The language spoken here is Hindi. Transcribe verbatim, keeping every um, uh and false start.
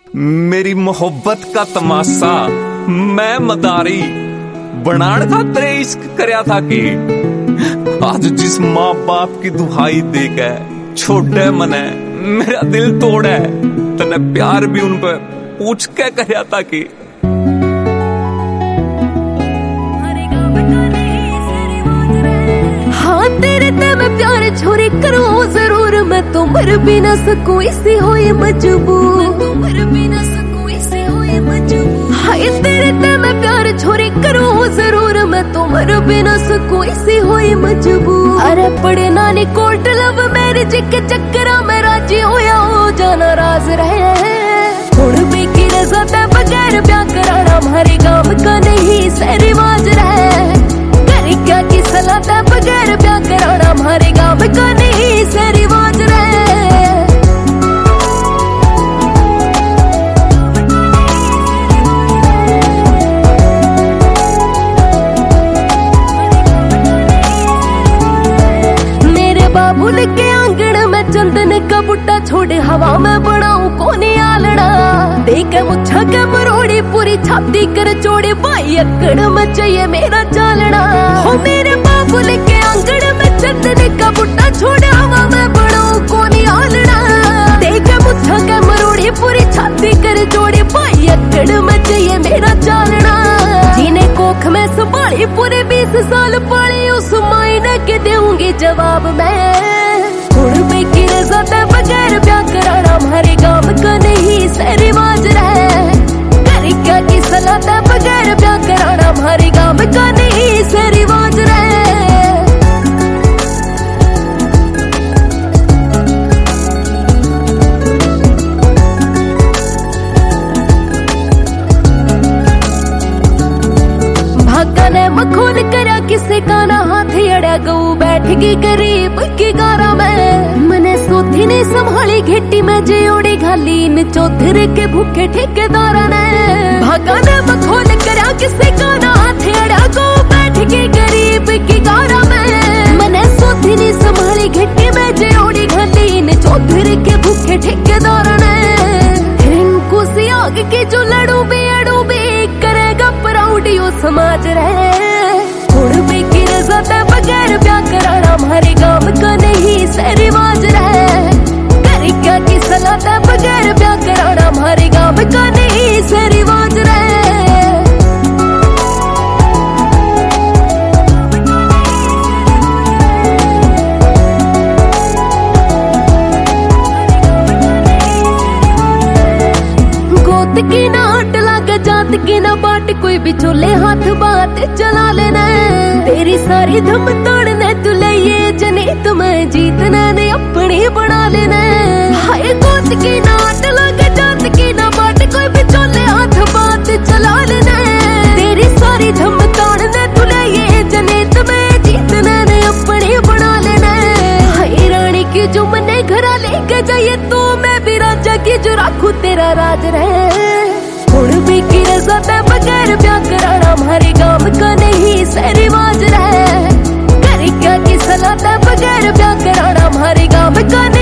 मेरी मोहब्बत का तमाशा मैं मदारी बनाण खातर इश्क करया था कि आज जिस माँ बाप की दुहाई देके छोटे मने मेरा दिल तोड़े तने प्यार भी उन पे पूछ के करया था कि हाँ तेरे ते मैं प्यार छोरी करूँ जरूर, मैं तो मर भी न सकूँ इसी होए मजबूर, मर भी न सकूँ इसी होए मजबूर। हाय तेरे ते मैं प्यार छोरी करूँ जरूर, मैं तो मर भी न सकूँ इसी होए मजबूर। अरे पढ़े नानी कोर्ट लव मैरिज के चक्करा में राजी होया हो जाना राज रहे। थोड़ भी की रजा ते बगैर ब्याह कराना हमारे गांव का नहीं से रिवाज रहे। करी क्या की सलाह ते बगैर ब्याह कराना हमारे गांव का नहीं से रिवाज रहे। मेरे बाबुल के आंगन में चंदन का बुट्टा छोड़ हवा में बनाऊं कोनी आलड़ा। देख मुच्छा के मरोड़ी पूरी छाती कर चोड़ी भाई अकड़ में चाहिए मेरा चालना। हो मेरे बाबुल के आंगन में चंदन का बुट्टा छोड़ हवा में बनाऊं कोनी आलड़ा। देख मुच्छा के मरोड़ी पूरी छाती कर चोड़ी भाई अकड़ में चाहिए मेरा चालना। जीने कोख में संभाली पूरे बीस साल पाली उस मायने के दूंगी जवाब मैं। थोड़ी की रजा ते बगैर ब्याह कराना हमारे गांव का नहीं से रिवाज रहे। करी क्या की सलाह ते बगैर ब्याह कराना हमारे गांव का नहीं से रिवाज रहे। भागा ने मखोन करा किसे का ना हाथ अड़ा गऊ बैठ गई गरीब की गारा में। मने सोथी ने संभाली घेटी में जोड़ी घाली इन चौधर के भूखे ठेकेदारा ने। भागा ने मखोन करा किसे का ना हाथ अड़ा गऊ बैठ गई गरीब की गारा में। मने सोथी ने संभाली घेटी में जोड़ी घाली इन चौधर के भूखे ठेकेदारा ने। रिंकू सी आग की जो लड़ू भी अड़ू भी करेगा प्राउडियो समाज रहे। थोड़ भी की रजा ते बगैर ब्याह कराना हमारे गांव का नहीं से रिवाज रहे। करी क्या की सलाह ते बगैर ब्याह कराना हमारे गांव का नहीं से रिवाज रहे। गोत की ना हट लागे जात की ना बाट कोई बिचोले हाथ बात चला लेना। तेरी सारी धम तोड़ने तू ये जने तुम्हें जीतना ने अपनी बना लेना। हाय गोत की ना हट लागे जात की ना बाट कोई बिचोले हाथ बात चला लेना। तेरी सारी धम तोड़ने तू ये जने तुम्हें जीतना ने अपनी बना लेना। हाय रानी की जो मने घरा लेके जाइए तो मैं भी राजा की जो राखू तेरा राज रहे। थोड़ भी की रजा ते बगैर ब्याह कराना हमारे गांव का नहीं से रिवाज रहे। करी क्या की सलाह ते बगैर ब्याह कराना हमारे गांव का